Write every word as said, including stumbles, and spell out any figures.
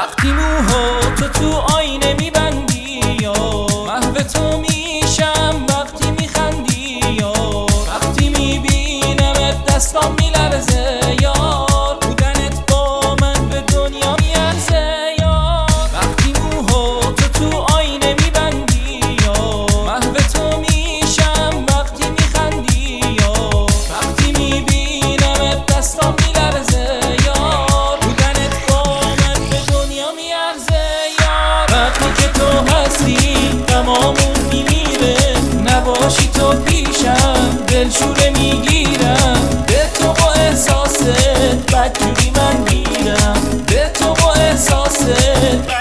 وقتی موهاتو تو آینه میبندی یا محو تو میشم وقتی میخندی یا وقتی میبینمت دستام میلرزه یار بودنت با من به دنیا میارزه یار وقتی موهاتو تو آینه میبندی یا محو تو میشم وقتی میخندی یا وقتی میبینمت دستام میلرزه یار بودنت با من به دنیا میارزه یار وقتی که تو هستی غمامون میمیره نباشی تو پیشم دلشوره میگیرم به تو با احساست بدجوری من میرم به تو با احساست